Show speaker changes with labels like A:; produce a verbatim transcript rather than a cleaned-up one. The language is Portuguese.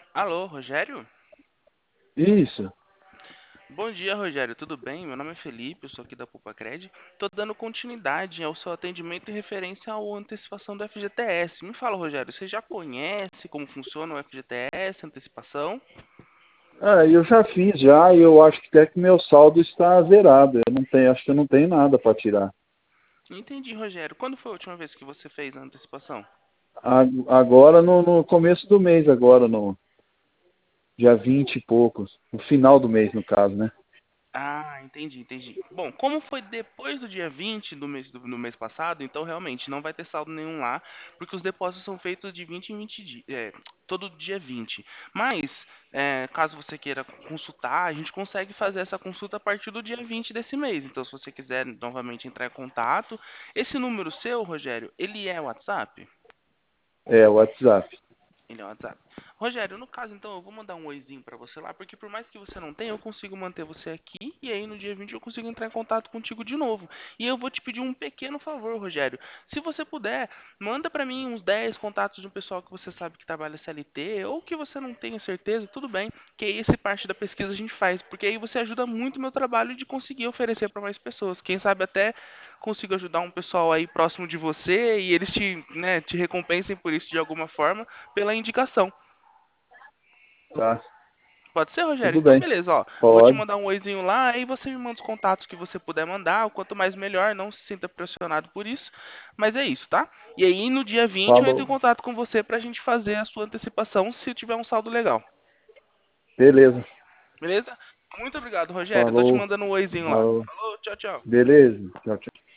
A: Alô, Rogério?
B: Isso.
A: Bom dia, Rogério. Tudo bem? Meu nome é Felipe, eu sou aqui da Pulpacred. Estou dando continuidade ao seu atendimento em referência à antecipação do F G T S. Me fala, Rogério, você já conhece como funciona o F G T S, antecipação?
B: Ah, eu já fiz já e eu acho que até que meu saldo está zerado. Eu não tenho, acho que eu não tenho nada para tirar.
A: Entendi, Rogério. Quando foi a última vez que você fez a antecipação?
B: A- Agora no, no começo do mês, agora no dia vinte e poucos, no final do mês no caso, né?
A: Ah, entendi, entendi. Bom, como foi depois do dia vinte do mês, do, no mês passado, então realmente não vai ter saldo nenhum lá, porque os depósitos são feitos de vinte em vinte dias, é, todo dia vinte. Mas, é, caso você queira consultar, a gente consegue fazer essa consulta a partir do dia vinte desse mês. Então, se você quiser novamente entrar em contato, esse número seu, Rogério, ele é WhatsApp?
B: É, o WhatsApp.
A: Ele é o WhatsApp. Rogério, no caso, então, eu vou mandar um oizinho pra você lá, porque por mais que você não tenha, eu consigo manter você aqui, e aí no dia vinte eu consigo entrar em contato contigo de novo. E eu vou te pedir um pequeno favor, Rogério. Se você puder, manda pra mim uns dez contatos de um pessoal que você sabe que trabalha C L T, ou que você não tenha certeza, tudo bem, que aí essa parte da pesquisa a gente faz, porque aí você ajuda muito o meu trabalho de conseguir oferecer pra mais pessoas. Quem sabe até consigo ajudar um pessoal aí próximo de você, e eles te, né, te recompensem por isso de alguma forma pela indicação.
B: Tá?
A: Pode ser, Rogério?
B: Tudo
A: Então,
B: bem.
A: beleza, ó. Vou te
B: Pode.
A: mandar um oizinho lá, aí você me manda os contatos que você puder mandar. O quanto mais melhor, não se sinta pressionado por isso. Mas é isso, tá? E aí, no dia vinte eu entro em
B: Falou.
A: contato com você pra gente fazer a sua antecipação, se tiver um saldo legal.
B: Beleza.
A: Beleza? Muito obrigado, Rogério. Tô te
B: Falou.
A: mandando um oizinho lá.
B: Falou.
A: Falou, tchau, tchau.
B: Beleza. Tchau, tchau.